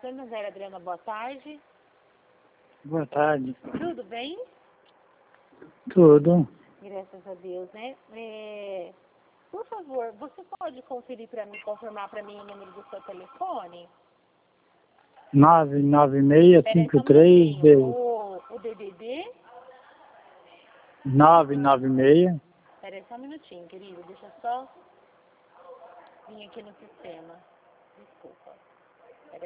Sônia Zé Adriana, boa tarde. Boa tarde. Tudo bem? Tudo. Graças a Deus, né? Por favor, você pode conferir para mim, confirmar para mim o número do seu telefone? 99653 O DDD? 996. Espera aí só um minutinho, querido. Deixa eu só vir aqui no sistema. Desculpa.